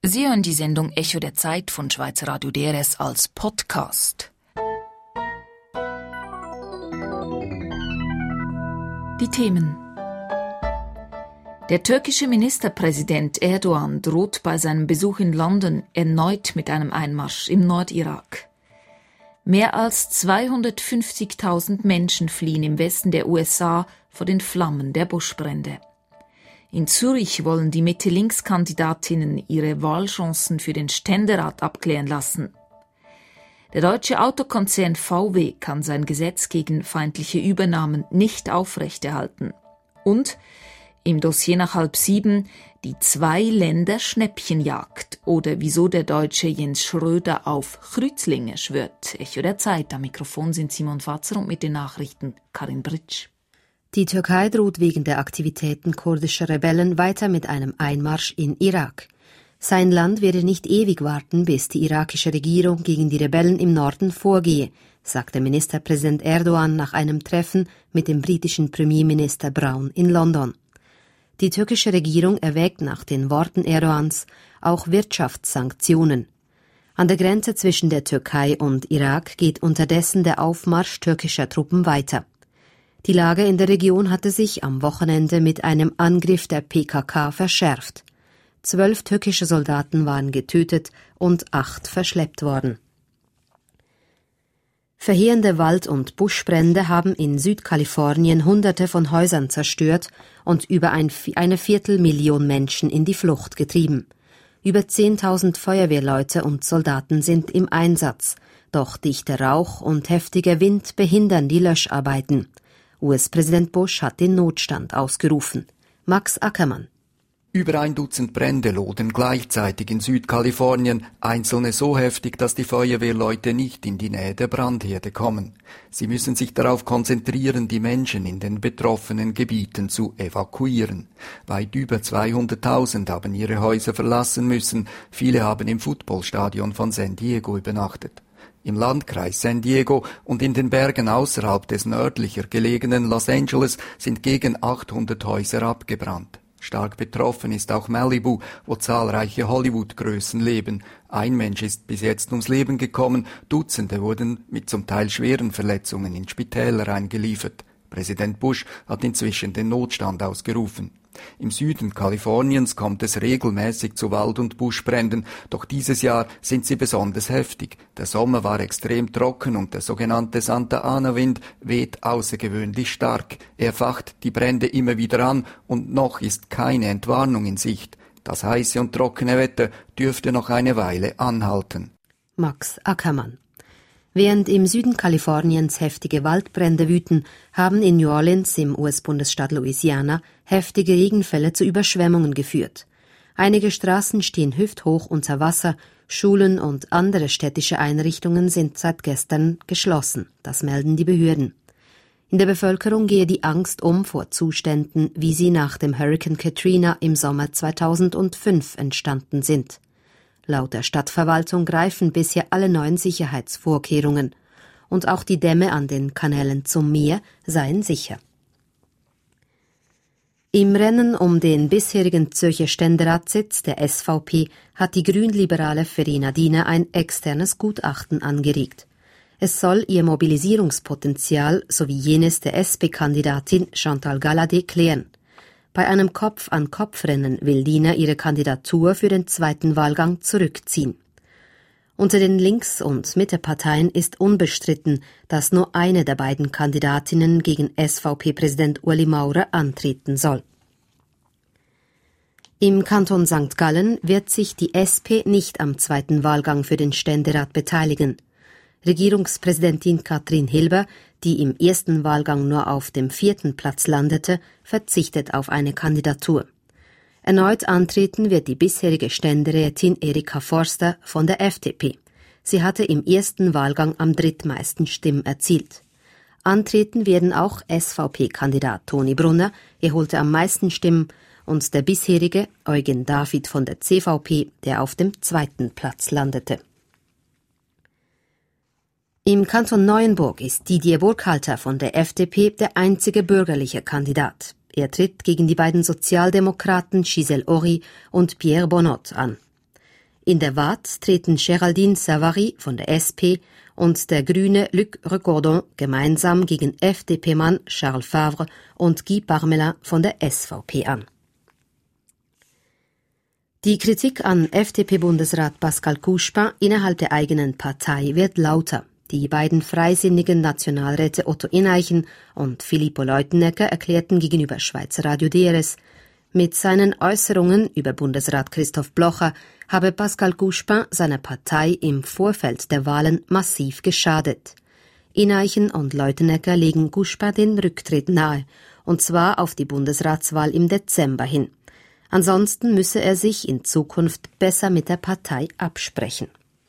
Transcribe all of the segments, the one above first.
Sie hören die Sendung Echo der Zeit von Schweizer Radio DRS als Podcast. Die Themen. Der türkische Ministerpräsident Erdogan droht bei seinem Besuch in London erneut mit einem Einmarsch im Nordirak. Mehr als 250.000 Menschen fliehen im Westen der USA vor den Flammen der Buschbrände. In Zürich wollen die Mitte-Links-Kandidatinnen ihre Wahlchancen für den Ständerat abklären lassen. Der deutsche Autokonzern VW kann sein Gesetz gegen feindliche Übernahmen nicht aufrechterhalten. Und im Dossier nach 6:30 die Zwei-Länder-Schnäppchenjagd oder wieso der Deutsche Jens Schröder auf Kreuzlinge schwört. Echo der Zeit. Am Mikrofon sind Simon Fatzer und mit den Nachrichten Karin Britsch. Die Türkei droht wegen der Aktivitäten kurdischer Rebellen weiter mit einem Einmarsch in Irak. Sein Land werde nicht ewig warten, bis die irakische Regierung gegen die Rebellen im Norden vorgehe, sagte Ministerpräsident Erdogan nach einem Treffen mit dem britischen Premierminister Brown in London. Die türkische Regierung erwägt nach den Worten Erdogans auch Wirtschaftssanktionen. An der Grenze zwischen der Türkei und Irak geht unterdessen der Aufmarsch türkischer Truppen weiter. Die Lage in der Region hatte sich am Wochenende mit einem Angriff der PKK verschärft. 12 türkische Soldaten waren getötet und 8 verschleppt worden. Verheerende Wald- und Buschbrände haben in Südkalifornien Hunderte von Häusern zerstört und über eine 250.000 Menschen in die Flucht getrieben. Über 10.000 Feuerwehrleute und Soldaten sind im Einsatz, doch dichter Rauch und heftiger Wind behindern die Löscharbeiten. US-Präsident Bush hat den Notstand ausgerufen. Max Ackermann. Über 1 Dutzend Brände lodern gleichzeitig in Südkalifornien, einzelne so heftig, dass die Feuerwehrleute nicht in die Nähe der Brandherde kommen. Sie müssen sich darauf konzentrieren, die Menschen in den betroffenen Gebieten zu evakuieren. Weit über 200.000 haben ihre Häuser verlassen müssen, viele haben im Footballstadion von San Diego übernachtet. Im Landkreis San Diego und in den Bergen außerhalb des nördlicher gelegenen Los Angeles sind gegen 800 Häuser abgebrannt. Stark betroffen ist auch Malibu, wo zahlreiche Hollywood-Größen leben. Ein Mensch ist bis jetzt ums Leben gekommen, Dutzende wurden mit zum Teil schweren Verletzungen in Spitäler eingeliefert. Präsident Bush hat inzwischen den Notstand ausgerufen. Im Süden Kaliforniens kommt es regelmäßig zu Wald- und Buschbränden, doch dieses Jahr sind sie besonders heftig. Der Sommer war extrem trocken und der sogenannte Santa Ana-Wind weht außergewöhnlich stark. Er facht die Brände immer wieder an und noch ist keine Entwarnung in Sicht. Das heiße und trockene Wetter dürfte noch eine Weile anhalten. Max Ackermann. Während im Süden Kaliforniens heftige Waldbrände wüten, haben in New Orleans im US-Bundesstaat Louisiana heftige Regenfälle zu Überschwemmungen geführt. Einige Straßen stehen hüfthoch unter Wasser, Schulen und andere städtische Einrichtungen sind seit gestern geschlossen, das melden die Behörden. In der Bevölkerung gehe die Angst vor Zuständen, wie sie nach dem Hurrikan Katrina im Sommer 2005 entstanden sind. Laut der Stadtverwaltung greifen bisher alle neuen Sicherheitsvorkehrungen und auch die Dämme an den Kanälen zum Meer seien sicher. Im Rennen um den bisherigen Zürcher Ständeratssitz der SVP hat die grünliberale Verena Diener ein externes Gutachten angeregt. Es soll ihr Mobilisierungspotenzial sowie jenes der SP-Kandidatin Chantal Galladay klären. Bei einem Kopf-an-Kopf-Rennen will Diener ihre Kandidatur für den zweiten Wahlgang zurückziehen. Unter den Links- und Mitteparteien ist unbestritten, dass nur eine der beiden Kandidatinnen gegen SVP-Präsident Ueli Maurer antreten soll. Im Kanton St. Gallen wird sich die SP nicht am zweiten Wahlgang für den Ständerat beteiligen. Regierungspräsidentin Katrin Hilber, die im ersten Wahlgang nur auf dem 4. Platz landete, verzichtet auf eine Kandidatur. Erneut antreten wird die bisherige Ständerätin Erika Forster von der FDP. Sie hatte im ersten Wahlgang am drittmeisten Stimmen erzielt. Antreten werden auch SVP-Kandidat Toni Brunner, er holte am meisten Stimmen, und der bisherige Eugen David von der CVP, der auf dem 2. Platz landete. Im Kanton Neuenburg ist Didier Burkhalter von der FDP der einzige bürgerliche Kandidat. Er tritt gegen die beiden Sozialdemokraten Gisèle Ory und Pierre Bonnot an. In der Waadt treten Géraldine Savary von der SP und der Grüne Luc Recordon gemeinsam gegen FDP-Mann Charles Favre und Guy Parmelin von der SVP an. Die Kritik an FDP-Bundesrat Pascal Couchepin innerhalb der eigenen Partei wird lauter. Die beiden freisinnigen Nationalräte Otto Ineichen und Filippo Leutenegger erklärten gegenüber Schweizer Radio DRS, mit seinen Äußerungen über Bundesrat Christoph Blocher habe Pascal Couchepin seiner Partei im Vorfeld der Wahlen massiv geschadet. Ineichen und Leutenegger legen Couchepin den Rücktritt nahe, und zwar auf die Bundesratswahl im Dezember hin. Ansonsten müsse er sich in Zukunft besser mit der Partei absprechen.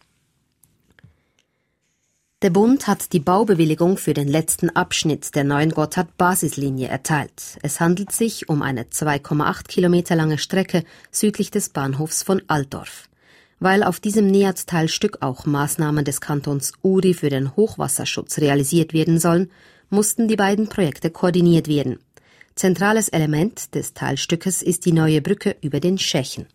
Der Bund hat die Baubewilligung für den letzten Abschnitt der neuen Gotthard-Basislinie erteilt. Es handelt sich um eine 2,8 Kilometer lange Strecke südlich des Bahnhofs von Altdorf. Weil auf diesem NEAT-Teilstück auch Maßnahmen des Kantons Uri für den Hochwasserschutz realisiert werden sollen, mussten die beiden Projekte koordiniert werden. Zentrales Element des Teilstückes ist die neue Brücke über den Schächen.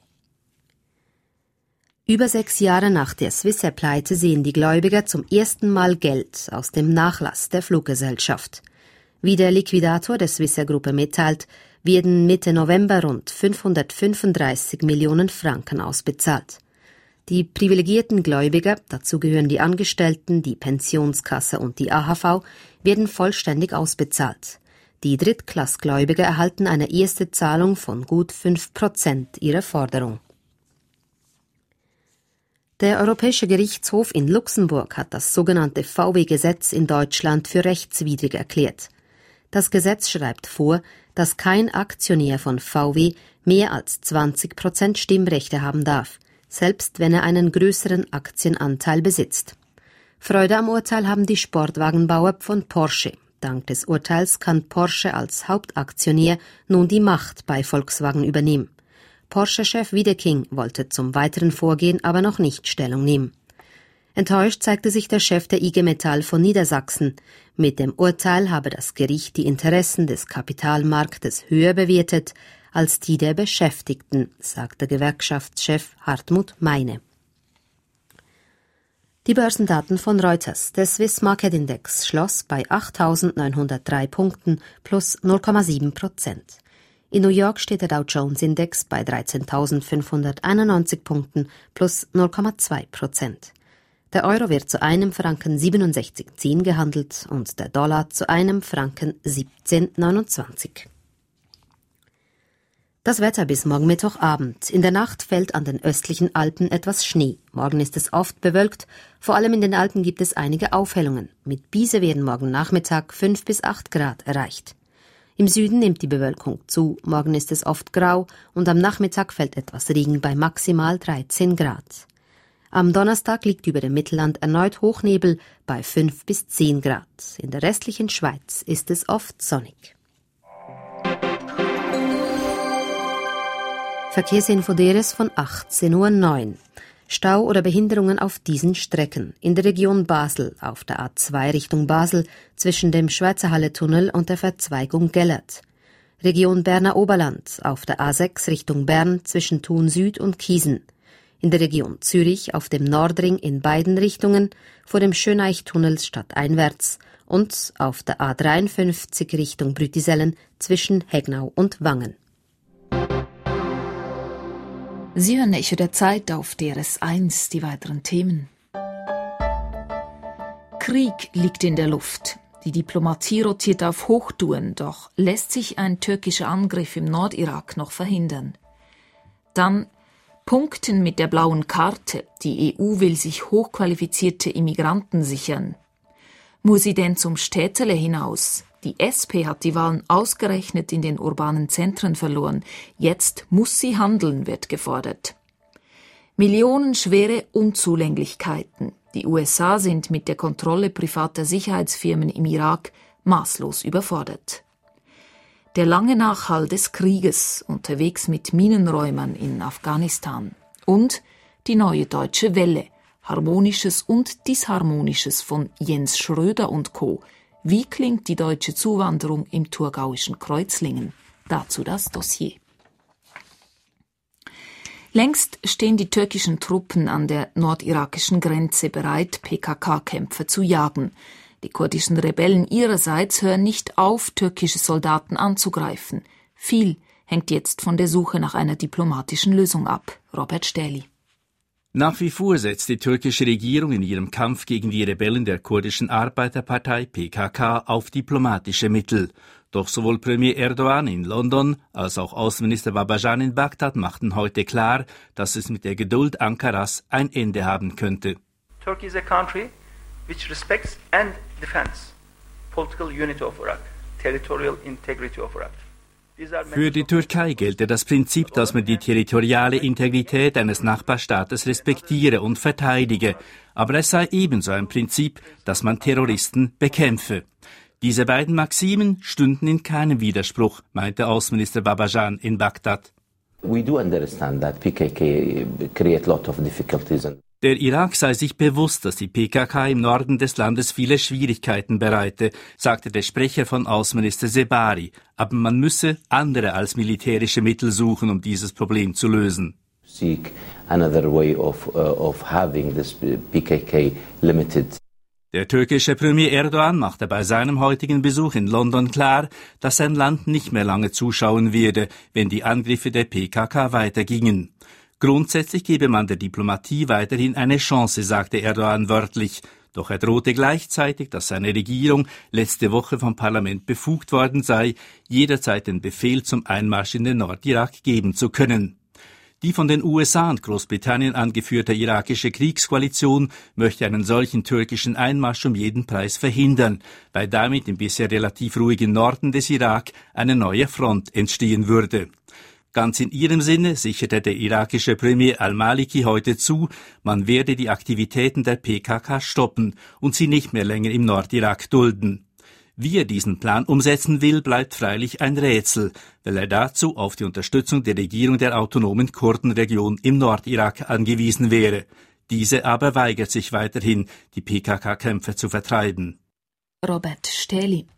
Über 6 Jahre nach der Swissair-Pleite sehen die Gläubiger zum ersten Mal Geld aus dem Nachlass der Fluggesellschaft. Wie der Liquidator der Swissair-Gruppe mitteilt, werden Mitte November rund 535 Millionen Franken ausbezahlt. Die privilegierten Gläubiger, dazu gehören die Angestellten, die Pensionskasse und die AHV, werden vollständig ausbezahlt. Die Drittklassgläubiger erhalten eine erste Zahlung von gut 5% ihrer Forderung. Der Europäische Gerichtshof in Luxemburg hat das sogenannte VW-Gesetz in Deutschland für rechtswidrig erklärt. Das Gesetz schreibt vor, dass kein Aktionär von VW mehr als 20% Stimmrechte haben darf, selbst wenn er einen größeren Aktienanteil besitzt. Freude am Urteil haben die Sportwagenbauer von Porsche. Dank des Urteils kann Porsche als Hauptaktionär nun die Macht bei Volkswagen übernehmen. Porsche-Chef Wiedeking wollte zum weiteren Vorgehen aber noch nicht Stellung nehmen. Enttäuscht zeigte sich der Chef der IG Metall von Niedersachsen. Mit dem Urteil habe das Gericht die Interessen des Kapitalmarktes höher bewertet als die der Beschäftigten, sagte Gewerkschaftschef Hartmut Meine. Die Börsendaten von Reuters. Der Swiss Market Index schloss bei 8.903 Punkten plus 0,7%. In New York steht der Dow Jones Index bei 13.591 Punkten plus 0,2%. Der Euro wird zu einem Franken 67,10 gehandelt und der Dollar zu einem Franken 17,29. Das Wetter bis morgen Mittwochabend. In der Nacht fällt an den östlichen Alpen etwas Schnee. Morgen ist es oft bewölkt. Vor allem in den Alpen gibt es einige Aufhellungen. Mit Biese werden morgen Nachmittag 5 bis 8 Grad erreicht. Im Süden nimmt die Bewölkung zu, morgen ist es oft grau und am Nachmittag fällt etwas Regen bei maximal 13 Grad. Am Donnerstag liegt über dem Mittelland erneut Hochnebel bei 5 bis 10 Grad. In der restlichen Schweiz ist es oft sonnig. Verkehrsinfo DRS von 18.09 Uhr. Stau oder Behinderungen auf diesen Strecken. In der Region Basel auf der A2 Richtung Basel zwischen dem Schweizerhalle-Tunnel und der Verzweigung Gellert. Region Berner Oberland auf der A6 Richtung Bern zwischen Thun Süd und Kiesen. In der Region Zürich auf dem Nordring in beiden Richtungen vor dem Schöneichtunnel stadteinwärts und auf der A53 Richtung Brütisellen zwischen Hegnau und Wangen. Sie hören Echo der Zeit auf DRS1, die weiteren Themen. Krieg liegt in der Luft. Die Diplomatie rotiert auf Hochtouren, doch lässt sich ein türkischer Angriff im Nordirak noch verhindern. Dann Punkten mit der blauen Karte. Die EU will sich hochqualifizierte Immigranten sichern. Muss sie denn zum Städtele hinaus? Die SP hat die Wahlen ausgerechnet in den urbanen Zentren verloren. Jetzt muss sie handeln, wird gefordert. Millionenschwere Unzulänglichkeiten. Die USA sind mit der Kontrolle privater Sicherheitsfirmen im Irak maßlos überfordert. Der lange Nachhall des Krieges, unterwegs mit Minenräumern in Afghanistan. Und die neue deutsche Welle, Harmonisches und Disharmonisches von Jens Schröder und Co. Wie klingt die deutsche Zuwanderung im thurgauischen Kreuzlingen? Dazu das Dossier. Längst stehen die türkischen Truppen an der nordirakischen Grenze bereit, PKK-Kämpfer zu jagen. Die kurdischen Rebellen ihrerseits hören nicht auf, türkische Soldaten anzugreifen. Viel hängt jetzt von der Suche nach einer diplomatischen Lösung ab. Robert Stähli. Nach wie vor setzt die türkische Regierung in ihrem Kampf gegen die Rebellen der kurdischen Arbeiterpartei PKK auf diplomatische Mittel. Doch sowohl Premier Erdogan in London als auch Außenminister Babacan in Bagdad machten heute klar, dass es mit der Geduld Ankaras ein Ende haben könnte. Turkey is a country which respects and defends political unity of Iraq, territorial integrity of Iraq. Für die Türkei gelte das Prinzip, dass man die territoriale Integrität eines Nachbarstaates respektiere und verteidige. Aber es sei ebenso ein Prinzip, dass man Terroristen bekämpfe. Diese beiden Maximen stünden in keinem Widerspruch, meinte Außenminister Babacan in Bagdad. We do understand that PKK create a lot of difficulties. Der Irak sei sich bewusst, dass die PKK im Norden des Landes viele Schwierigkeiten bereite, sagte der Sprecher von Außenminister Zebari. Aber man müsse andere als militärische Mittel suchen, um dieses Problem zu lösen. Seek another way of having this PKK limited. Der türkische Premier Erdogan machte bei seinem heutigen Besuch in London klar, dass sein Land nicht mehr lange zuschauen werde, wenn die Angriffe der PKK weitergingen. Grundsätzlich gebe man der Diplomatie weiterhin eine Chance, sagte Erdogan wörtlich. Doch er drohte gleichzeitig, dass seine Regierung letzte Woche vom Parlament befugt worden sei, jederzeit den Befehl zum Einmarsch in den Nordirak geben zu können. Die von den USA und Großbritannien angeführte irakische Kriegskoalition möchte einen solchen türkischen Einmarsch um jeden Preis verhindern, weil damit im bisher relativ ruhigen Norden des Irak eine neue Front entstehen würde. Ganz in ihrem Sinne sicherte der irakische Premier al-Maliki heute zu, man werde die Aktivitäten der PKK stoppen und sie nicht mehr länger im Nordirak dulden. Wie er diesen Plan umsetzen will, bleibt freilich ein Rätsel, weil er dazu auf die Unterstützung der Regierung der autonomen Kurdenregion im Nordirak angewiesen wäre. Diese aber weigert sich weiterhin, die PKK-Kämpfer zu vertreiben. Robert Stähli.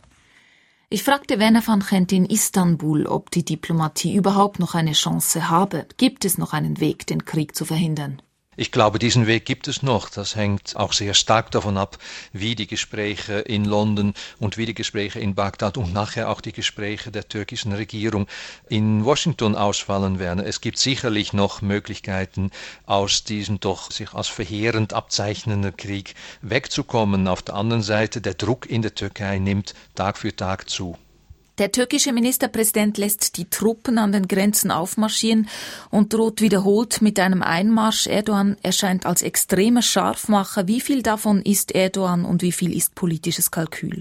Ich fragte Werner van Gent in Istanbul, ob die Diplomatie überhaupt noch eine Chance habe. Gibt es noch einen Weg, den Krieg zu verhindern? Ich glaube, diesen Weg gibt es noch. Das hängt auch sehr stark davon ab, wie die Gespräche in London und wie die Gespräche in Bagdad und nachher auch die Gespräche der türkischen Regierung in Washington ausfallen werden. Es gibt sicherlich noch Möglichkeiten, aus diesem doch sich als verheerend abzeichnenden Krieg wegzukommen. Auf der anderen Seite, der Druck in der Türkei nimmt Tag für Tag zu. Der türkische Ministerpräsident lässt die Truppen an den Grenzen aufmarschieren und droht wiederholt mit einem Einmarsch. Erdogan erscheint als extremer Scharfmacher. Wie viel davon ist Erdogan und wie viel ist politisches Kalkül?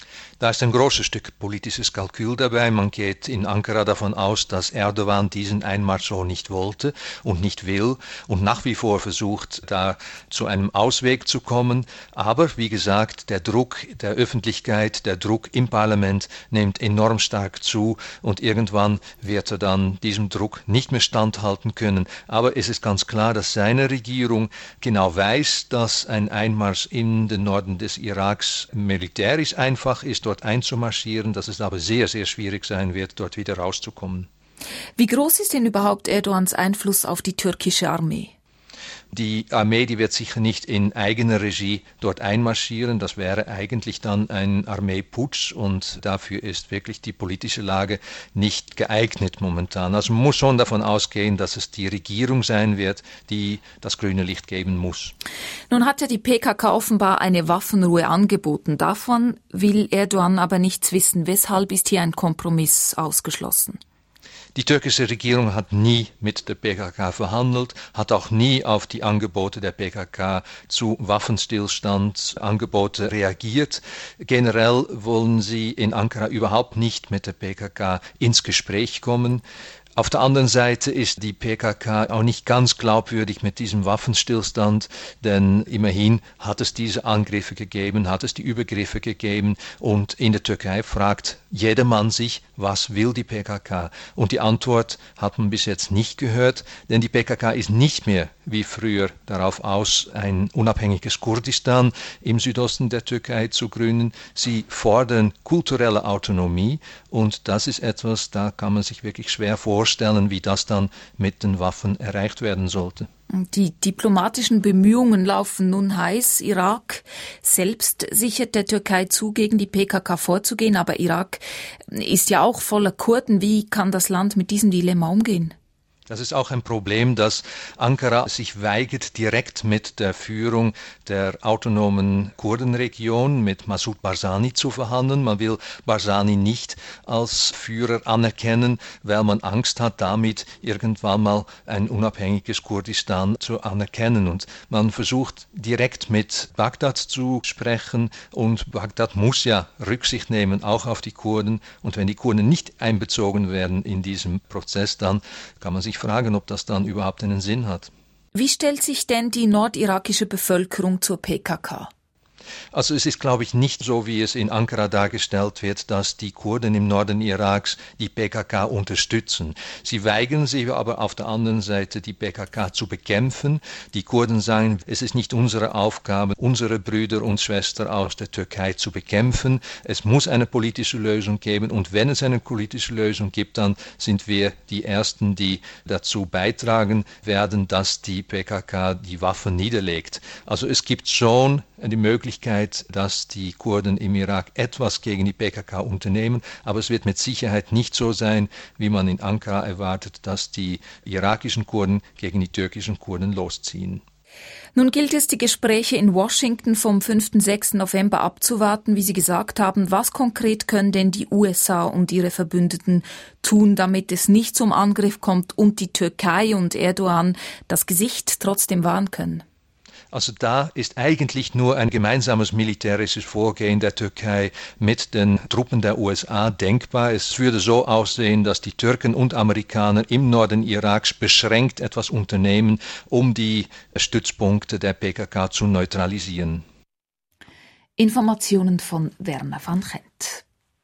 Da ist ein großes Stück politisches Kalkül dabei. Man geht in Ankara davon aus, dass Erdogan diesen Einmarsch so nicht wollte und nicht will und nach wie vor versucht, da zu einem Ausweg zu kommen. Aber wie gesagt, der Druck der Öffentlichkeit, der Druck im Parlament nimmt enorm stark zu und irgendwann wird er dann diesem Druck nicht mehr standhalten können. Aber es ist ganz klar, dass seine Regierung genau weiß, dass ein Einmarsch in den Norden des Iraks militärisch einfach ist, dort einzumarschieren, dass es aber sehr, sehr schwierig sein wird, dort wieder rauszukommen. Wie groß ist denn überhaupt Erdogans Einfluss auf die türkische Armee? Die Armee, die wird sicher nicht in eigener Regie dort einmarschieren. Das wäre eigentlich dann ein Armeeputsch und dafür ist wirklich die politische Lage nicht geeignet momentan. Also man muss schon davon ausgehen, dass es die Regierung sein wird, die das grüne Licht geben muss. Nun hat ja die PKK offenbar eine Waffenruhe angeboten. Davon will Erdogan aber nichts wissen. Weshalb ist hier ein Kompromiss ausgeschlossen? Die türkische Regierung hat nie mit der PKK verhandelt, hat auch nie auf die Angebote der PKK zu Waffenstillstandsangebote reagiert. Generell wollen sie in Ankara überhaupt nicht mit der PKK ins Gespräch kommen. Auf der anderen Seite ist die PKK auch nicht ganz glaubwürdig mit diesem Waffenstillstand, denn immerhin hat es diese Angriffe gegeben, hat es die Übergriffe gegeben und in der Türkei fragt jedermann sich, was will die PKK? Und die Antwort hat man bis jetzt nicht gehört, denn die PKK ist nicht mehr wie früher darauf aus, ein unabhängiges Kurdistan im Südosten der Türkei zu gründen. Sie fordern kulturelle Autonomie und das ist etwas, da kann man sich wirklich schwer vorstellen, vorstellen, wie das dann mit den Waffen erreicht werden sollte. Die diplomatischen Bemühungen laufen nun heiß. Irak selbst sichert der Türkei zu, gegen die PKK vorzugehen, aber Irak ist ja auch voller Kurden. Wie kann das Land mit diesem Dilemma umgehen? Das ist auch ein Problem, dass Ankara sich weigert, direkt mit der Führung der autonomen Kurdenregion, mit Massoud Barzani zu verhandeln. Man will Barzani nicht als Führer anerkennen, weil man Angst hat, damit irgendwann mal ein unabhängiges Kurdistan zu anerkennen. Und man versucht direkt mit Bagdad zu sprechen und Bagdad muss ja Rücksicht nehmen, auch auf die Kurden. Und wenn die Kurden nicht einbezogen werden in diesem Prozess, dann kann man sich fragen, ob das dann überhaupt einen Sinn hat. Wie stellt sich denn die nordirakische Bevölkerung zur PKK? Also es ist, glaube ich, nicht so, wie es in Ankara dargestellt wird, dass die Kurden im Norden Iraks die PKK unterstützen. Sie weigern sich aber auf der anderen Seite, die PKK zu bekämpfen. Die Kurden sagen, es ist nicht unsere Aufgabe, unsere Brüder und Schwestern aus der Türkei zu bekämpfen. Es muss eine politische Lösung geben und wenn es eine politische Lösung gibt, dann sind wir die Ersten, die dazu beitragen werden, dass die PKK die Waffen niederlegt. Also es gibt schon die Möglichkeit, dass die Kurden im Irak etwas gegen die PKK unternehmen, aber es wird mit Sicherheit nicht so sein, wie man in Ankara erwartet, dass die irakischen Kurden gegen die türkischen Kurden losziehen. Nun gilt es, die Gespräche in Washington vom 5. und 6. November abzuwarten, wie Sie gesagt haben. Was konkret können denn die USA und ihre Verbündeten tun, damit es nicht zum Angriff kommt und die Türkei und Erdogan das Gesicht trotzdem wahren können? Also da ist eigentlich nur ein gemeinsames militärisches Vorgehen der Türkei mit den Truppen der USA denkbar. Es würde so aussehen, dass die Türken und Amerikaner im Norden Iraks beschränkt etwas unternehmen, um die Stützpunkte der PKK zu neutralisieren. Informationen von Werner van Gent.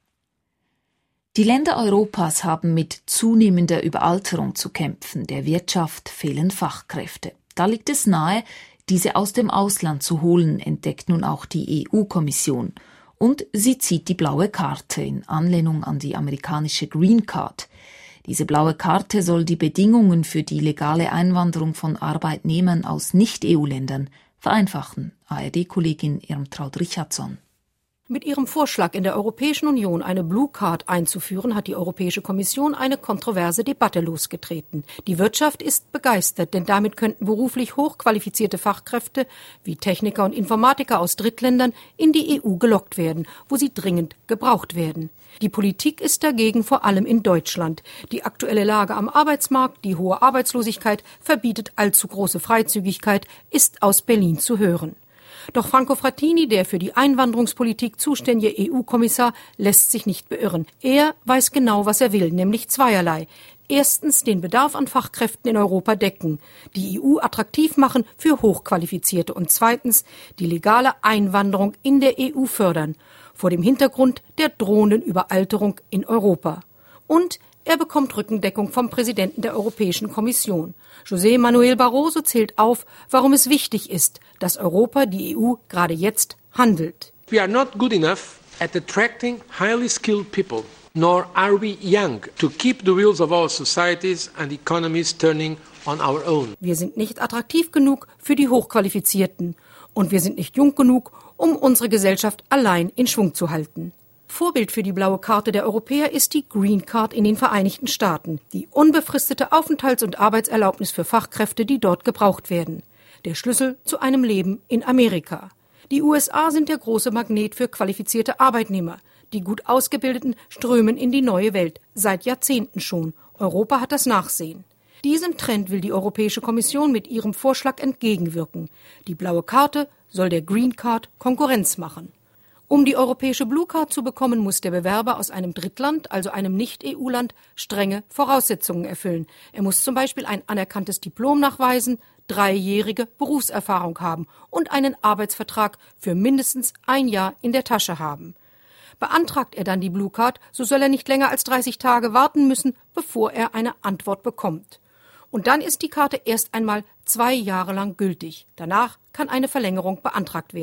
Die Länder Europas haben mit zunehmender Überalterung zu kämpfen. Der Wirtschaft fehlen Fachkräfte. Da liegt es nahe, diese aus dem Ausland zu holen, entdeckt nun auch die EU-Kommission. Und sie zieht die blaue Karte in Anlehnung an die amerikanische Green Card. Diese blaue Karte soll die Bedingungen für die legale Einwanderung von Arbeitnehmern aus Nicht-EU-Ländern vereinfachen. ARD-Kollegin Irmtraud Richardson. Mit ihrem Vorschlag, in der Europäischen Union eine Blue Card einzuführen, hat die Europäische Kommission eine kontroverse Debatte losgetreten. Die Wirtschaft ist begeistert, denn damit könnten beruflich hochqualifizierte Fachkräfte wie Techniker und Informatiker aus Drittländern in die EU gelockt werden, wo sie dringend gebraucht werden. Die Politik ist dagegen vor allem in Deutschland. Die aktuelle Lage am Arbeitsmarkt, die hohe Arbeitslosigkeit verbietet allzu große Freizügigkeit, ist aus Berlin zu hören. Doch Franco Frattini, der für die Einwanderungspolitik zuständige EU-Kommissar, lässt sich nicht beirren. Er weiß genau, was er will, nämlich zweierlei. Erstens den Bedarf an Fachkräften in Europa decken, die EU attraktiv machen für Hochqualifizierte und zweitens die legale Einwanderung in der EU fördern, vor dem Hintergrund der drohenden Überalterung in Europa. Und er bekommt Rückendeckung vom Präsidenten der Europäischen Kommission. José Manuel Barroso zählt auf, warum es wichtig ist, dass Europa, die EU, gerade jetzt handelt. We are not good enough at attracting highly skilled people, nor are we young to keep the wheels of our societies and economies turning on our own. Wir sind nicht attraktiv genug für die Hochqualifizierten und wir sind nicht jung genug, um unsere Gesellschaft allein in Schwung zu halten. Vorbild für die blaue Karte der Europäer ist die Green Card in den Vereinigten Staaten, die unbefristete Aufenthalts- und Arbeitserlaubnis für Fachkräfte, die dort gebraucht werden. Der Schlüssel zu einem Leben in Amerika. Die USA sind der große Magnet für qualifizierte Arbeitnehmer. Die gut Ausgebildeten strömen in die neue Welt, seit Jahrzehnten schon. Europa hat das Nachsehen. Diesem Trend will die Europäische Kommission mit ihrem Vorschlag entgegenwirken. Die blaue Karte soll der Green Card Konkurrenz machen. Um die europäische Blue Card zu bekommen, muss der Bewerber aus einem Drittland, also einem Nicht-EU-Land, strenge Voraussetzungen erfüllen. Er muss zum Beispiel ein anerkanntes Diplom nachweisen, 3-jährige Berufserfahrung haben und einen Arbeitsvertrag für mindestens 1 Jahr in der Tasche haben. Beantragt er dann die Blue Card, so soll er nicht länger als 30 Tage warten müssen, bevor er eine Antwort bekommt. Und dann ist die Karte erst einmal 2 Jahre lang gültig. Danach kann eine Verlängerung beantragt werden.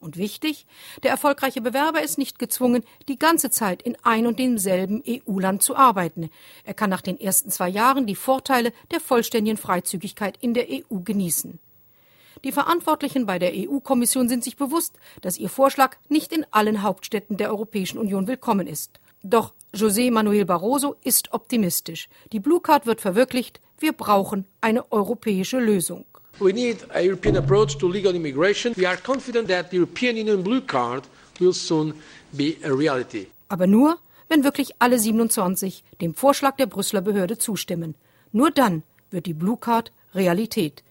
Und wichtig, der erfolgreiche Bewerber ist nicht gezwungen, die ganze Zeit in ein und demselben EU-Land zu arbeiten. Er kann nach den ersten 2 Jahren die Vorteile der vollständigen Freizügigkeit in der EU genießen. Die Verantwortlichen bei der EU-Kommission sind sich bewusst, dass ihr Vorschlag nicht in allen Hauptstädten der Europäischen Union willkommen ist. Doch José Manuel Barroso ist optimistisch. Die Blue Card wird verwirklicht. Wir brauchen eine europäische Lösung. We need a European approach to legal immigration. We are confident that the European Union Blue Card will soon be a reality. Aber nur, wenn wirklich alle 27 dem Vorschlag der Brüsseler Behörde zustimmen. Nur dann wird die Blue Card Realität.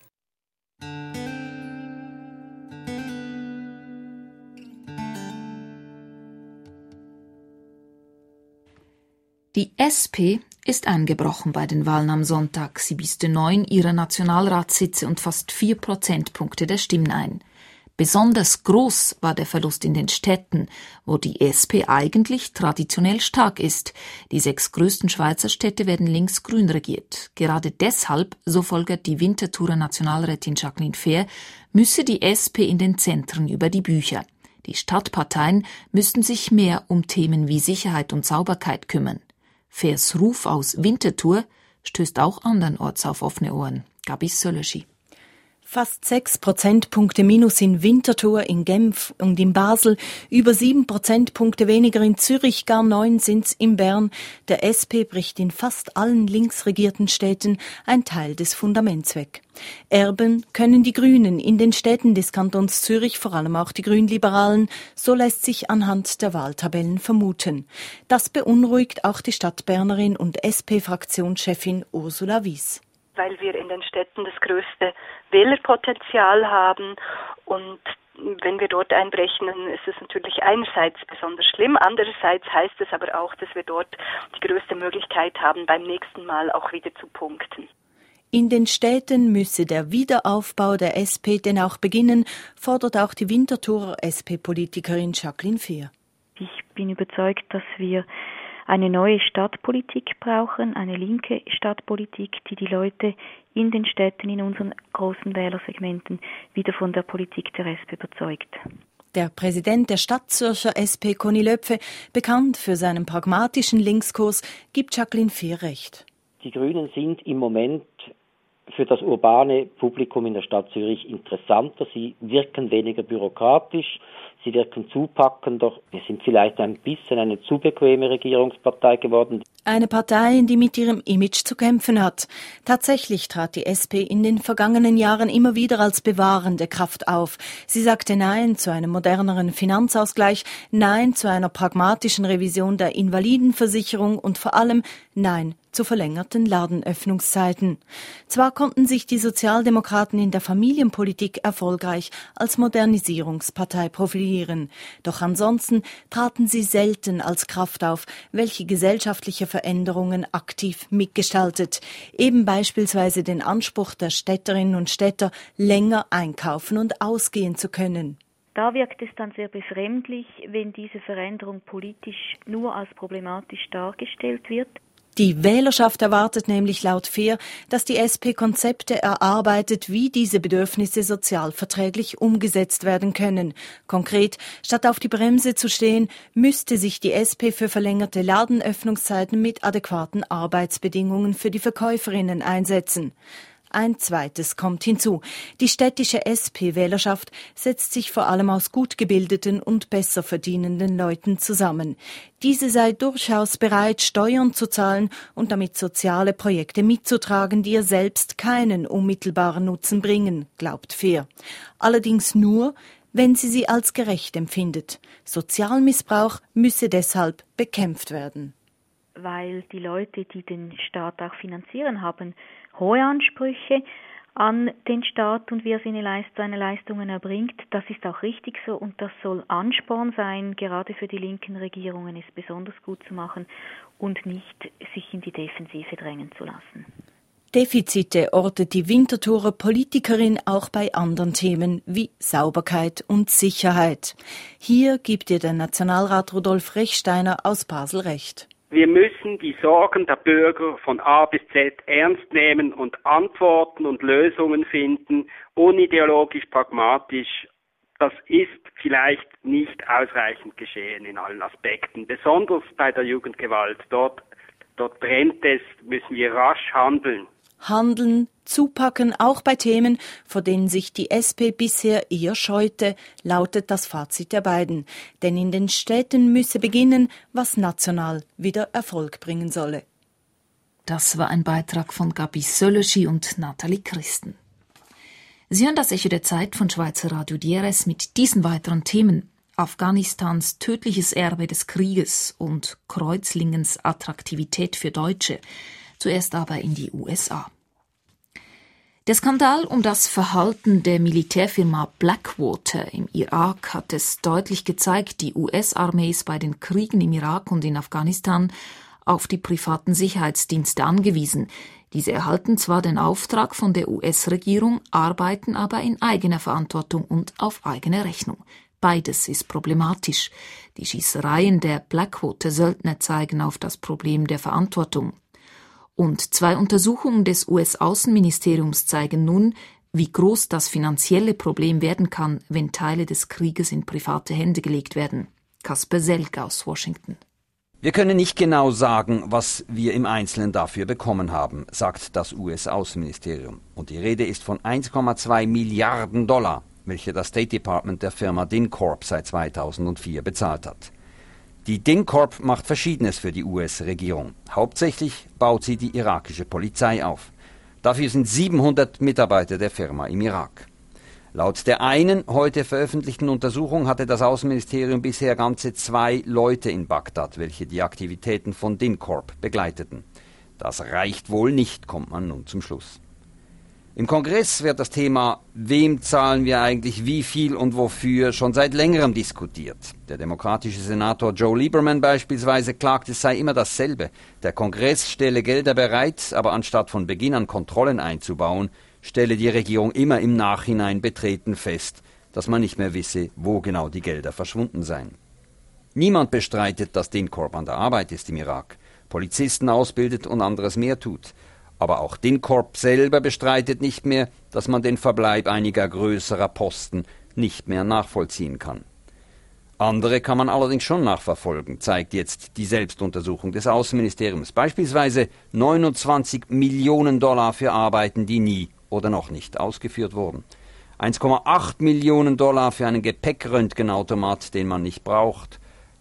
Die SP ist eingebrochen bei den Wahlen am Sonntag. Sie büßte 9 ihrer Nationalratssitze und fast 4 Prozentpunkte der Stimmen ein. Besonders groß war der Verlust in den Städten, wo die SP eigentlich traditionell stark ist. Die 6 größten Schweizer Städte werden links-grün regiert. Gerade deshalb, so folgert die Winterthurer Nationalrätin Jacqueline Fehr, müsse die SP in den Zentren über die Bücher. Die Stadtparteien müssten sich mehr um Themen wie Sicherheit und Sauberkeit kümmern. Fehrs Ruf aus Winterthur stößt auch andernorts auf offene Ohren. Gabi Sölöschi. Fast 6 Prozentpunkte minus in Winterthur, in Genf und in Basel, über 7 Prozentpunkte weniger in Zürich, gar 9 sind's in Bern. Der SP bricht in fast allen linksregierten Städten ein Teil des Fundaments weg. Erben können die Grünen in den Städten des Kantons Zürich, vor allem auch die Grünliberalen, so lässt sich anhand der Wahltabellen vermuten. Das beunruhigt auch die Stadtbernerin und SP-Fraktionschefin Ursula Wies. Weil wir in den Städten das größte Wählerpotenzial haben und wenn wir dort einbrechen, dann ist es natürlich einerseits besonders schlimm, andererseits heißt es aber auch, dass wir dort die größte Möglichkeit haben, beim nächsten Mal auch wieder zu punkten. In den Städten müsse der Wiederaufbau der SP denn auch beginnen, fordert auch die Winterthurer SP-Politikerin Jacqueline Fehr. Ich bin überzeugt, dass wir eine neue Stadtpolitik brauchen, eine linke Stadtpolitik, die die Leute in den Städten, in unseren großen Wählersegmenten wieder von der Politik der SP überzeugt. Der Präsident der Stadtzürcher SP, Conny Löpfe, bekannt für seinen pragmatischen Linkskurs, gibt Jacqueline Fehr recht. Die Grünen sind im Moment für das urbane Publikum in der Stadt Zürich interessanter. Sie wirken weniger bürokratisch, sie wirken zupackender. Wir sind vielleicht ein bisschen eine zu bequeme Regierungspartei geworden. Eine Partei, die mit ihrem Image zu kämpfen hat. Tatsächlich trat die SP in den vergangenen Jahren immer wieder als bewahrende Kraft auf. Sie sagte Nein zu einem moderneren Finanzausgleich, Nein zu einer pragmatischen Revision der Invalidenversicherung und vor allem Nein zu verlängerten Ladenöffnungszeiten. Zwar konnten sich die Sozialdemokraten in der Familienpolitik erfolgreich als Modernisierungspartei profilieren, doch ansonsten traten sie selten als Kraft auf, welche gesellschaftliche Veränderungen aktiv mitgestaltet, eben beispielsweise den Anspruch der Städterinnen und Städter, länger einkaufen und ausgehen zu können. Da wirkt es dann sehr befremdlich, wenn diese Veränderung politisch nur als problematisch dargestellt wird. Die Wählerschaft erwartet nämlich laut Fehr, dass die SP Konzepte erarbeitet, wie diese Bedürfnisse sozialverträglich umgesetzt werden können. Konkret, statt auf die Bremse zu stehen, müsste sich die SP für verlängerte Ladenöffnungszeiten mit adäquaten Arbeitsbedingungen für die Verkäuferinnen einsetzen. Ein zweites kommt hinzu. Die städtische SP-Wählerschaft setzt sich vor allem aus gut gebildeten und besser verdienenden Leuten zusammen. Diese sei durchaus bereit, Steuern zu zahlen und damit soziale Projekte mitzutragen, die ihr selbst keinen unmittelbaren Nutzen bringen, glaubt Fehr. Allerdings nur, wenn sie als gerecht empfindet. Sozialmissbrauch müsse deshalb bekämpft werden. Weil die Leute, die den Staat auch finanzieren, haben hohe Ansprüche an den Staat und wie er seine Leistungen erbringt. Das ist auch richtig so und das soll Ansporn sein, gerade für die linken Regierungen es besonders gut zu machen und nicht sich in die Defensive drängen zu lassen. Defizite ortet die Winterthurer Politikerin auch bei anderen Themen wie Sauberkeit und Sicherheit. Hier gibt ihr der Nationalrat Rudolf Rechsteiner aus Basel recht. Wir müssen die Sorgen der Bürger von A bis Z ernst nehmen und Antworten und Lösungen finden, unideologisch, pragmatisch, Das ist vielleicht nicht ausreichend geschehen in allen Aspekten, besonders bei der Jugendgewalt. Dort brennt es, müssen wir rasch handeln. Handeln, zupacken, auch bei Themen, vor denen sich die SP bisher eher scheute, lautet das Fazit der beiden. Denn in den Städten müsse beginnen, was national wieder Erfolg bringen solle. Das war ein Beitrag von Gabi Sölöschi und Nathalie Christen. Sie hören das Echo der Zeit von Schweizer Radio DRS mit diesen weiteren Themen. Afghanistans tödliches Erbe des Krieges und Kreuzlingens Attraktivität für Deutsche. Zuerst aber in die USA. Der Skandal um das Verhalten der Militärfirma Blackwater im Irak hat es deutlich gezeigt, die US-Armee ist bei den Kriegen im Irak und in Afghanistan auf die privaten Sicherheitsdienste angewiesen. Diese erhalten zwar den Auftrag von der US-Regierung, arbeiten aber in eigener Verantwortung und auf eigene Rechnung. Beides ist problematisch. Die Schießereien der Blackwater-Söldner zeigen auf das Problem der Verantwortung. Und 2 Untersuchungen des US-Außenministeriums zeigen nun, wie groß das finanzielle Problem werden kann, wenn Teile des Krieges in private Hände gelegt werden. Kasper Selk aus Washington. Wir können nicht genau sagen, was wir im Einzelnen dafür bekommen haben, sagt das US-Außenministerium. Und die Rede ist von 1,2 Milliarden $, welche das State Department der Firma DynCorp seit 2004 bezahlt hat. Die DynCorp macht Verschiedenes für die US-Regierung. Hauptsächlich baut sie die irakische Polizei auf. Dafür sind 700 Mitarbeiter der Firma im Irak. Laut der einen heute veröffentlichten Untersuchung hatte das Außenministerium bisher ganze 2 Leute in Bagdad, welche die Aktivitäten von DynCorp begleiteten. Das reicht wohl nicht, kommt man nun zum Schluss. Im Kongress wird das Thema, wem zahlen wir eigentlich wie viel und wofür, schon seit längerem diskutiert. Der demokratische Senator Joe Lieberman beispielsweise klagt, es sei immer dasselbe. Der Kongress stelle Gelder bereit, aber anstatt von Beginn an Kontrollen einzubauen, stelle die Regierung immer im Nachhinein betreten fest, dass man nicht mehr wisse, wo genau die Gelder verschwunden seien. Niemand bestreitet, dass DynCorp an der Arbeit ist im Irak, Polizisten ausbildet und anderes mehr tut. Aber auch DynCorp selber bestreitet nicht mehr, dass man den Verbleib einiger größerer Posten nicht mehr nachvollziehen kann. Andere kann man allerdings schon nachverfolgen, zeigt jetzt die Selbstuntersuchung des Außenministeriums. Beispielsweise 29 Millionen $ für Arbeiten, die nie oder noch nicht ausgeführt wurden. 1,8 Millionen $ für einen Gepäckröntgenautomat, den man nicht braucht.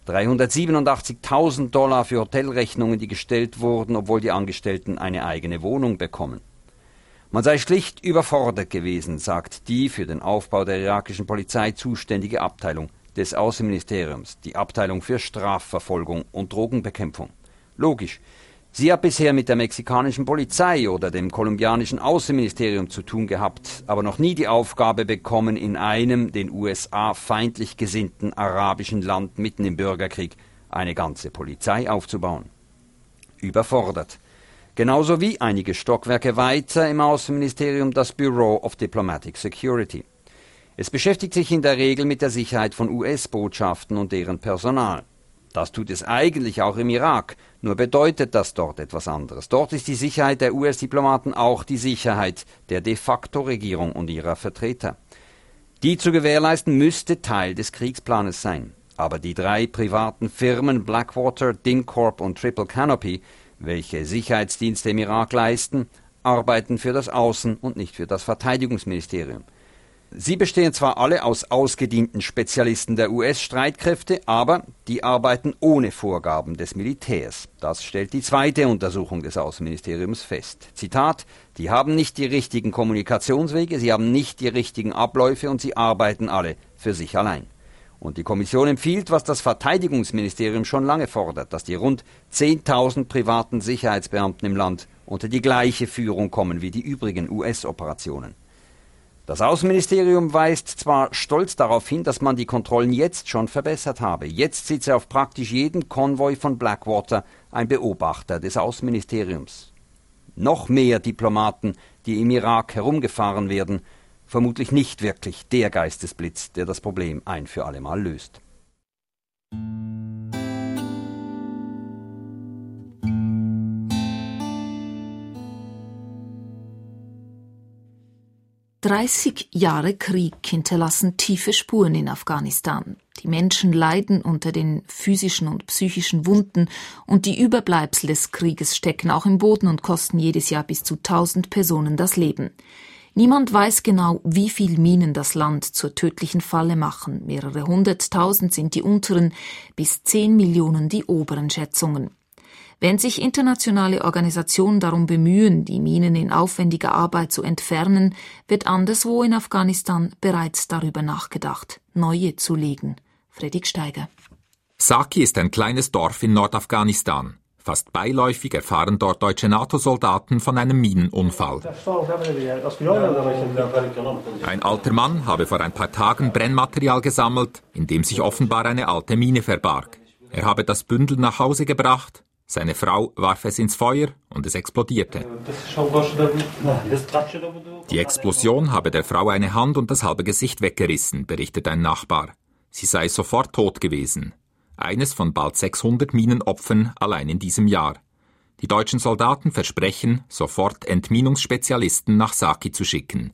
387.000 $ für Hotelrechnungen, die gestellt wurden, obwohl die Angestellten eine eigene Wohnung bekommen. Man sei schlicht überfordert gewesen, sagt die für den Aufbau der irakischen Polizei zuständige Abteilung des Außenministeriums, die Abteilung für Strafverfolgung und Drogenbekämpfung. Logisch. Sie hat bisher mit der mexikanischen Polizei oder dem kolumbianischen Außenministerium zu tun gehabt, aber noch nie die Aufgabe bekommen, in einem den USA feindlich gesinnten arabischen Land mitten im Bürgerkrieg eine ganze Polizei aufzubauen. Überfordert. Genauso wie einige Stockwerke weiter im Außenministerium das Bureau of Diplomatic Security. Es beschäftigt sich in der Regel mit der Sicherheit von US-Botschaften und deren Personal. Das tut es eigentlich auch im Irak, nur bedeutet das dort etwas anderes. Dort ist die Sicherheit der US-Diplomaten auch die Sicherheit der de facto Regierung und ihrer Vertreter. Die zu gewährleisten müsste Teil des Kriegsplanes sein. Aber die 3 privaten Firmen Blackwater, DynCorp und Triple Canopy, welche Sicherheitsdienste im Irak leisten, arbeiten für das Außen- und nicht für das Verteidigungsministerium. Sie bestehen zwar alle aus ausgedienten Spezialisten der US-Streitkräfte, aber die arbeiten ohne Vorgaben des Militärs. Das stellt die zweite Untersuchung des Außenministeriums fest. Zitat: Die haben nicht die richtigen Kommunikationswege, sie haben nicht die richtigen Abläufe und sie arbeiten alle für sich allein. Und die Kommission empfiehlt, was das Verteidigungsministerium schon lange fordert, dass die rund 10.000 privaten Sicherheitsbeamten im Land unter die gleiche Führung kommen wie die übrigen US-Operationen. Das Außenministerium weist zwar stolz darauf hin, dass man die Kontrollen jetzt schon verbessert habe. Jetzt sitze auf praktisch jedem Konvoi von Blackwater ein Beobachter des Außenministeriums. Noch mehr Diplomaten, die im Irak herumgefahren werden, vermutlich nicht wirklich der Geistesblitz, der das Problem ein für allemal löst. 30 Jahre Krieg hinterlassen tiefe Spuren in Afghanistan. Die Menschen leiden unter den physischen und psychischen Wunden und die Überbleibsel des Krieges stecken auch im Boden und kosten jedes Jahr bis zu 1000 Personen das Leben. Niemand weiß genau, wie viel Minen das Land zur tödlichen Falle machen. Mehrere 100.000 sind die unteren, bis 10 Millionen die oberen Schätzungen. Während sich internationale Organisationen darum bemühen, die Minen in aufwendiger Arbeit zu entfernen, wird anderswo in Afghanistan bereits darüber nachgedacht, neue zu legen. Fredrik Steiger. Saki ist ein kleines Dorf in Nordafghanistan. Fast beiläufig erfahren dort deutsche NATO-Soldaten von einem Minenunfall. Ein alter Mann habe vor ein paar Tagen Brennmaterial gesammelt, in dem sich offenbar eine alte Mine verbarg. Er habe das Bündel nach Hause gebracht. Seine Frau warf es ins Feuer und es explodierte. Die Explosion habe der Frau eine Hand und das halbe Gesicht weggerissen, berichtet ein Nachbar. Sie sei sofort tot gewesen. Eines von bald 600 Minenopfern allein in diesem Jahr. Die deutschen Soldaten versprechen, sofort Entminungsspezialisten nach Saki zu schicken.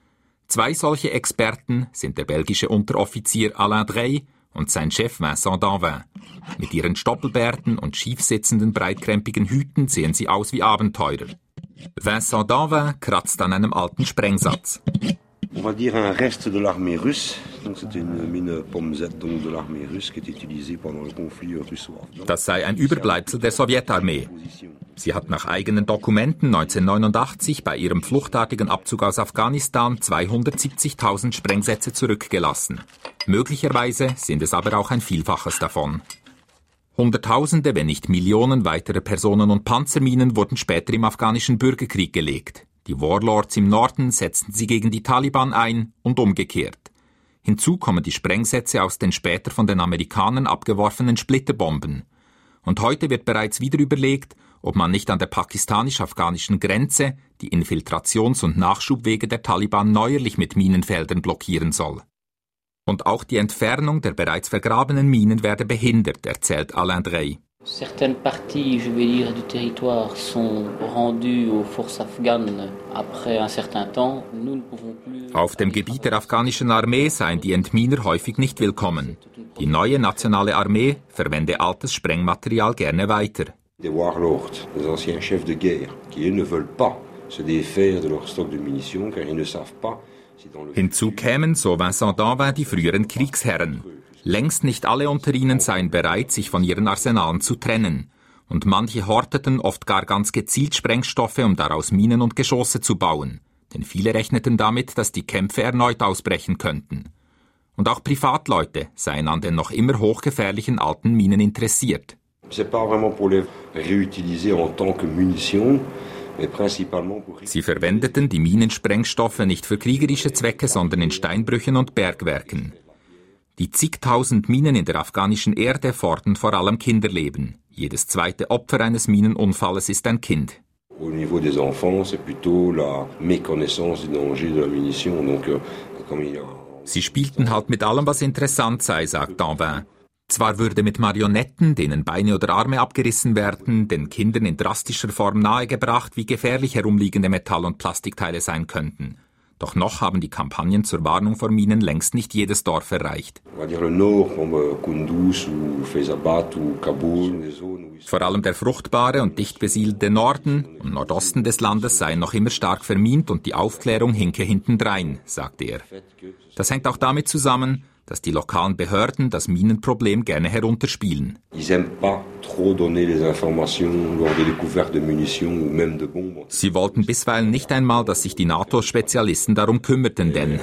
2 solche Experten sind der belgische Unteroffizier Alain Drey und sein Chef Vincent Danvin. Mit ihren Stoppelbärten und schief sitzenden, breitkrempigen Hüten sehen sie aus wie Abenteurer. Vincent Danvin kratzt an einem alten Sprengsatz. On va dire un reste de l'armée russe. Donc c'était une mine Pomme Z donc de l'armée russe qui était utilisée pendant le conflit russo-afghan. Das sei ein Überbleibsel der Sowjetarmee. Sie hat nach eigenen Dokumenten 1989 bei ihrem fluchtartigen Abzug aus Afghanistan 270.000 Sprengsätze zurückgelassen. Möglicherweise sind es aber auch ein Vielfaches davon. Hunderttausende, wenn nicht Millionen weitere Personen- und Panzerminen wurden später im afghanischen Bürgerkrieg gelegt. Die Warlords im Norden setzten sie gegen die Taliban ein und umgekehrt. Hinzu kommen die Sprengsätze aus den später von den Amerikanern abgeworfenen Splitterbomben. Und heute wird bereits wieder überlegt, ob man nicht an der pakistanisch-afghanischen Grenze die Infiltrations- und Nachschubwege der Taliban neuerlich mit Minenfeldern blockieren soll. Und auch die Entfernung der bereits vergrabenen Minen werde behindert, erzählt Alain Drey. Certaines parties, je vais dire, du territoire sont rendues aux forces afghanes après un certain temps. Nous ne pouvons plus. Auf dem Gebiet der afghanischen Armee seien die Entminer häufig nicht willkommen. Die neue nationale Armee verwende altes Sprengmaterial gerne weiter. Des warlords, des anciens chefs de guerre, qui ne veulent pas se défaire de leur stock de munitions, car ils ne savent pas. Hinzu kämen, so Vincent Danvin, die früheren Kriegsherren. Längst nicht alle unter ihnen seien bereit, sich von ihren Arsenalen zu trennen. Und manche horteten oft gar ganz gezielt Sprengstoffe, um daraus Minen und Geschosse zu bauen. Denn viele rechneten damit, dass die Kämpfe erneut ausbrechen könnten. Und auch Privatleute seien an den noch immer hochgefährlichen alten Minen interessiert. C'est pas vraiment pour les réutiliser en tant que munitions. Sie verwendeten die Minensprengstoffe nicht für kriegerische Zwecke, sondern in Steinbrüchen und Bergwerken. Die zigtausend Minen in der afghanischen Erde fordern vor allem Kinderleben. Jedes zweite Opfer eines Minenunfalles ist ein Kind. Au niveau des enfants, c'est plutôt la méconnaissance du danger de la munition. Donc, comme il y a... Sie spielten halt mit allem, was interessant sei, sagt Danvin. Zwar würde mit Marionetten, denen Beine oder Arme abgerissen werden, den Kindern in drastischer Form nahegebracht, wie gefährlich herumliegende Metall- und Plastikteile sein könnten. Doch noch haben die Kampagnen zur Warnung vor Minen längst nicht jedes Dorf erreicht. Vor allem der fruchtbare und dicht besiedelte Norden und Nordosten des Landes seien noch immer stark vermint und die Aufklärung hinke hintendrein, sagte er. Das hängt auch damit zusammen, dass die lokalen Behörden das Minenproblem gerne herunterspielen. Sie wollten bisweilen nicht einmal, dass sich die NATO-Spezialisten darum kümmerten, denn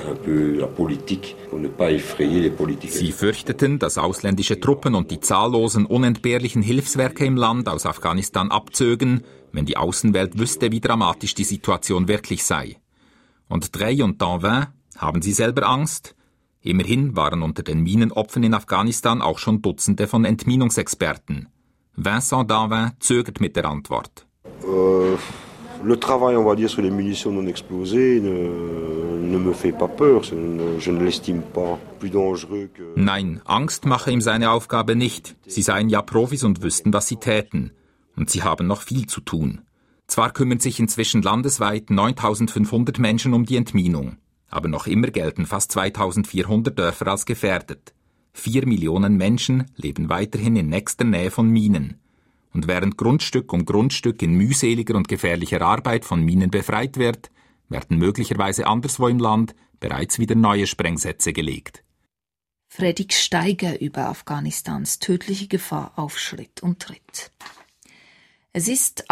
sie fürchteten, dass ausländische Truppen und die zahllosen unentbehrlichen Hilfswerke im Land aus Afghanistan abzögen, wenn die Außenwelt wüsste, wie dramatisch die Situation wirklich sei. Und Drey und Danvin, haben sie selber Angst? Immerhin waren unter den Minenopfern in Afghanistan auch schon Dutzende von Entminungsexperten. Vincent Danvin zögert mit der Antwort. Le travail, on va dire, sur les munitions non explosées ne me fait pas peur. Je ne l'estime pas plus dangereux que... Nein, Angst mache ihm seine Aufgabe nicht. Sie seien ja Profis und wüssten, was sie täten. Und sie haben noch viel zu tun. Zwar kümmern sich inzwischen landesweit 9.500 Menschen um die Entminung. aber noch immer gelten fast 2400 Dörfer als gefährdet. 4 Millionen Menschen leben weiterhin in nächster Nähe von Minen. Und während Grundstück um Grundstück in mühseliger und gefährlicher Arbeit von Minen befreit wird, werden möglicherweise anderswo im Land bereits wieder neue Sprengsätze gelegt. Fredrik Steiger über Afghanistans tödliche Gefahr auf Schritt und Tritt. Es ist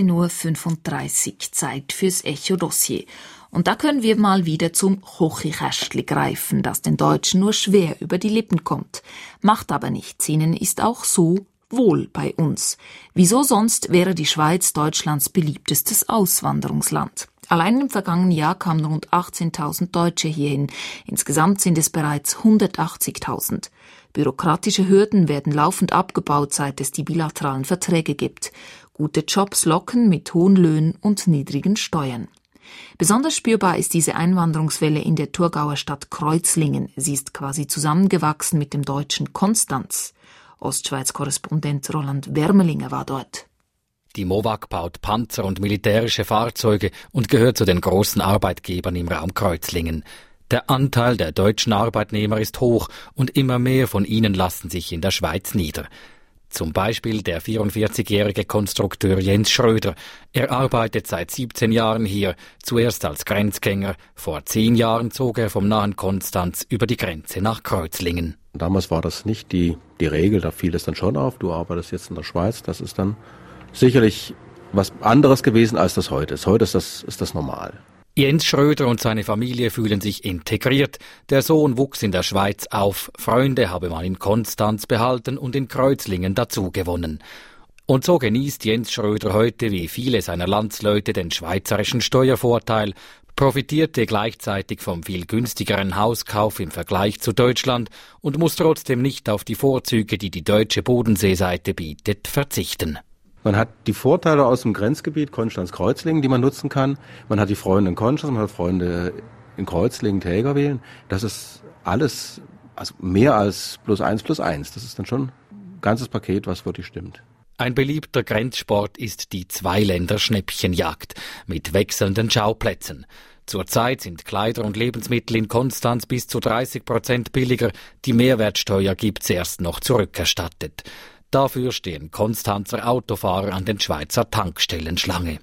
18.35 Uhr, Zeit fürs Echo-Dossier. Und da können wir mal wieder zum Hochikästli greifen, das den Deutschen nur schwer über die Lippen kommt. Macht aber nichts, ihnen ist auch so wohl bei uns. Wieso sonst wäre die Schweiz Deutschlands beliebtestes Auswanderungsland? Allein im vergangenen Jahr kamen rund 18.000 Deutsche hierhin. Insgesamt sind es bereits 180.000. Bürokratische Hürden werden laufend abgebaut, seit es die bilateralen Verträge gibt. Gute Jobs locken mit hohen Löhnen und niedrigen Steuern. Besonders spürbar ist diese Einwanderungswelle in der Thurgauer Stadt Kreuzlingen. Sie ist quasi zusammengewachsen mit dem deutschen Konstanz. Ostschweiz-Korrespondent Roland Wermelinger war dort. Die MOVAG baut Panzer und militärische Fahrzeuge und gehört zu den großen Arbeitgebern im Raum Kreuzlingen. Der Anteil der deutschen Arbeitnehmer ist hoch und immer mehr von ihnen lassen sich in der Schweiz nieder. Zum Beispiel der 44-jährige Konstrukteur Jens Schröder. Er arbeitet seit 17 Jahren hier, zuerst als Grenzgänger. Vor 10 Jahren zog er vom nahen Konstanz über die Grenze nach Kreuzlingen. Damals war das nicht die Regel, da fiel es dann schon auf. Du arbeitest jetzt in der Schweiz, das ist dann sicherlich was anderes gewesen, als das heute ist. Heute ist das normal. Jens Schröder und seine Familie fühlen sich integriert. Der Sohn wuchs in der Schweiz auf. Freunde habe man in Konstanz behalten und in Kreuzlingen dazugewonnen. Und so genießt Jens Schröder heute wie viele seiner Landsleute den schweizerischen Steuervorteil, profitierte gleichzeitig vom viel günstigeren Hauskauf im Vergleich zu Deutschland und muss trotzdem nicht auf die Vorzüge, die die deutsche Bodenseeseite bietet, verzichten. Man hat die Vorteile aus dem Grenzgebiet Konstanz-Kreuzlingen, die man nutzen kann. Man hat die Freunde in Konstanz, man hat Freunde in Kreuzlingen, Tägerwelen. Das ist alles, also mehr als +1+1. Das ist dann schon ein ganzes Paket, was wirklich stimmt. Ein beliebter Grenzsport ist die Zweiländer-Schnäppchenjagd mit wechselnden Schauplätzen. Zurzeit sind Kleider und Lebensmittel in Konstanz bis zu 30% billiger. Die Mehrwertsteuer gibt's erst noch zurückerstattet. Dafür stehen Konstanzer Autofahrer an den Schweizer Tankstellen Schlange.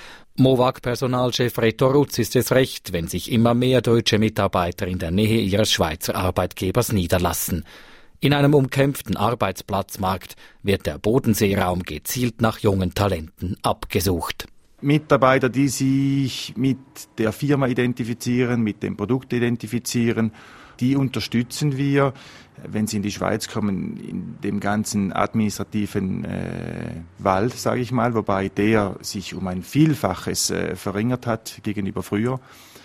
MOVAG-Personalchef Reto Rutz ist es recht, wenn sich immer mehr deutsche Mitarbeiter in der Nähe ihres Schweizer Arbeitgebers niederlassen. In einem umkämpften Arbeitsplatzmarkt wird der Bodenseeraum gezielt nach jungen Talenten abgesucht. Mitarbeiter, die sich mit der Firma identifizieren, mit dem Produkt identifizieren, die unterstützen wir, wenn sie in die Schweiz kommen, in dem ganzen administrativen Wald, sage ich mal, wobei der sich um ein Vielfaches verringert hat gegenüber früher.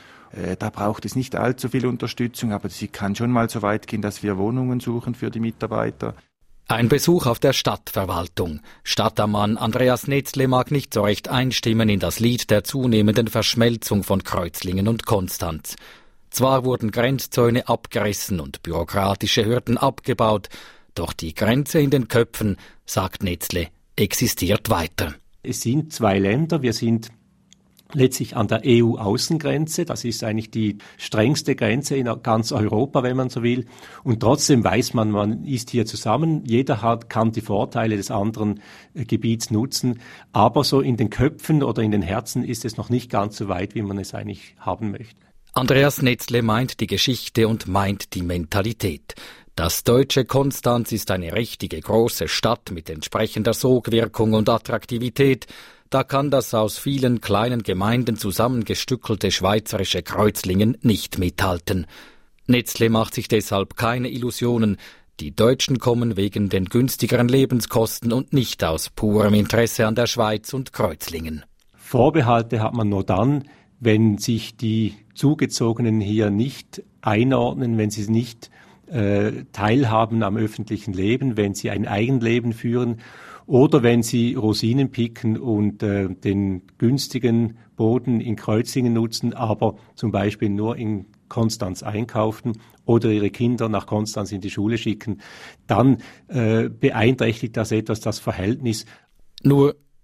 Da braucht es nicht allzu viel Unterstützung, aber sie kann schon mal so weit gehen, dass wir Wohnungen suchen für die Mitarbeiter. Ein Besuch auf der Stadtverwaltung. Stadtammann Andreas Netzle mag nicht so recht einstimmen in das Lied der zunehmenden Verschmelzung von Kreuzlingen und Konstanz. Zwar wurden Grenzzäune abgerissen und bürokratische Hürden abgebaut, doch die Grenze in den Köpfen, sagt Netzle, existiert weiter. Es sind 2 Länder, wir sind letztlich an der EU-Außengrenze, das ist eigentlich die strengste Grenze in ganz Europa, wenn man so will. Und trotzdem weiß man, man ist hier zusammen, jeder kann die Vorteile des anderen Gebiets nutzen, aber so in den Köpfen oder in den Herzen ist es noch nicht ganz so weit, wie man es eigentlich haben möchte. Andreas Netzle meint die Geschichte und meint die Mentalität. Das deutsche Konstanz ist eine richtige große Stadt mit entsprechender Sogwirkung und Attraktivität. Da kann das aus vielen kleinen Gemeinden zusammengestückelte schweizerische Kreuzlingen nicht mithalten. Netzle macht sich deshalb keine Illusionen. Die Deutschen kommen wegen den günstigeren Lebenskosten und nicht aus purem Interesse an der Schweiz und Kreuzlingen. Vorbehalte hat man nur dann, wenn sich die Zugezogenen hier nicht einordnen, wenn sie nicht teilhaben am öffentlichen Leben, wenn sie ein Eigenleben führen oder wenn sie Rosinen picken und den günstigen Boden in Kreuzlingen nutzen, aber zum Beispiel nur in Konstanz einkaufen oder ihre Kinder nach Konstanz in die Schule schicken, dann beeinträchtigt das etwas das Verhältnis. Nur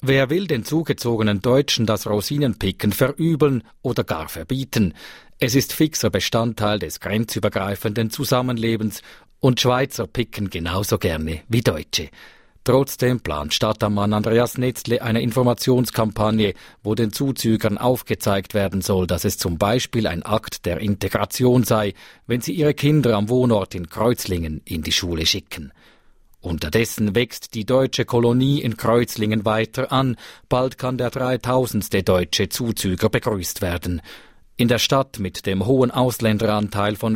Wer will den zugezogenen Deutschen das Rosinenpicken verübeln oder gar verbieten? Es ist fixer Bestandteil des grenzübergreifenden Zusammenlebens und Schweizer picken genauso gerne wie Deutsche. Trotzdem plant Stadtammann Andreas Netzle eine Informationskampagne, wo den Zuzügern aufgezeigt werden soll, dass es zum Beispiel ein Akt der Integration sei, wenn sie ihre Kinder am Wohnort in Kreuzlingen in die Schule schicken. Unterdessen wächst die deutsche Kolonie in Kreuzlingen weiter an. Bald kann der 3000. deutsche Zuzüger begrüßt werden. In der Stadt mit dem hohen Ausländeranteil von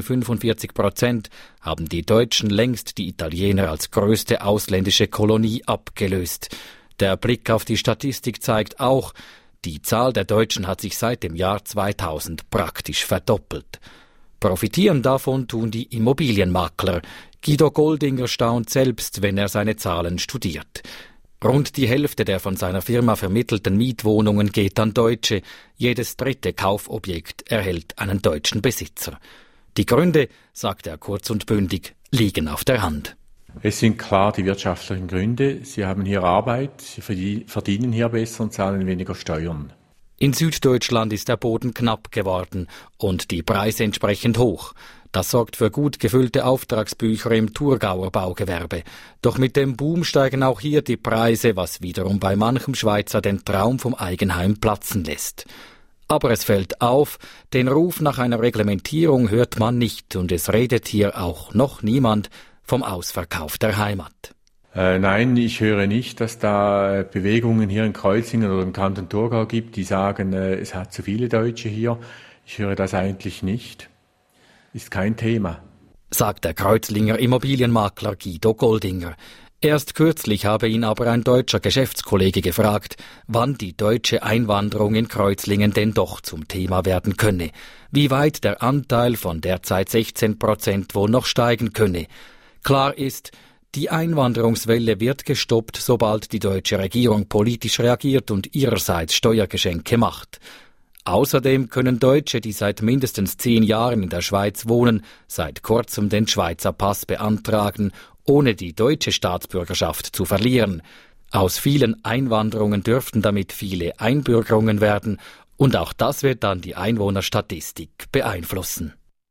45% haben die Deutschen längst die Italiener als größte ausländische Kolonie abgelöst. Der Blick auf die Statistik zeigt auch, die Zahl der Deutschen hat sich seit dem Jahr 2000 praktisch verdoppelt. Profitieren davon tun die Immobilienmakler. Guido Goldinger staunt selbst, wenn er seine Zahlen studiert. Rund die Hälfte der von seiner Firma vermittelten Mietwohnungen geht an Deutsche. Jedes dritte Kaufobjekt erhält einen deutschen Besitzer. Die Gründe, sagt er kurz und bündig, liegen auf der Hand. Es sind klar die wirtschaftlichen Gründe. Sie haben hier Arbeit, sie verdienen hier besser und zahlen weniger Steuern. In Süddeutschland ist der Boden knapp geworden und die Preise entsprechend hoch. Das sorgt für gut gefüllte Auftragsbücher im Thurgauer Baugewerbe. Doch mit dem Boom steigen auch hier die Preise, was wiederum bei manchem Schweizer den Traum vom Eigenheim platzen lässt. Aber es fällt auf, den Ruf nach einer Reglementierung hört man nicht und es redet hier auch noch niemand vom Ausverkauf der Heimat. Nein, ich höre nicht, dass da Bewegungen hier in Kreuzlingen oder im Kanton Thurgau gibt, die sagen, es hat zu viele Deutsche hier. Ich höre das eigentlich nicht. Ist kein Thema, sagt der Kreuzlinger Immobilienmakler Guido Goldinger. Erst kürzlich habe ihn aber ein deutscher Geschäftskollege gefragt, wann die deutsche Einwanderung in Kreuzlingen denn doch zum Thema werden könne, wie weit der Anteil von derzeit 16% wohl noch steigen könne. Klar ist, die Einwanderungswelle wird gestoppt, sobald die deutsche Regierung politisch reagiert und ihrerseits Steuergeschenke macht. Außerdem können Deutsche, die seit mindestens 10 Jahren in der Schweiz wohnen, seit kurzem den Schweizer Pass beantragen, ohne die deutsche Staatsbürgerschaft zu verlieren. Aus vielen Einwanderungen dürften damit viele Einbürgerungen werden, und auch das wird dann die Einwohnerstatistik beeinflussen.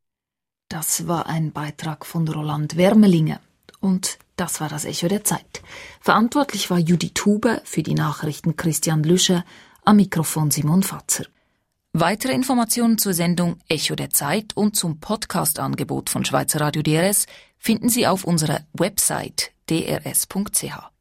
Das war ein Beitrag von Roland Wermelinger. Und das war das Echo der Zeit. Verantwortlich war Judith Huber, für die Nachrichten Christian Lüscher, am Mikrofon Simon Fatzer. Weitere Informationen zur Sendung Echo der Zeit und zum Podcast-Angebot von Schweizer Radio DRS finden Sie auf unserer Website drs.ch.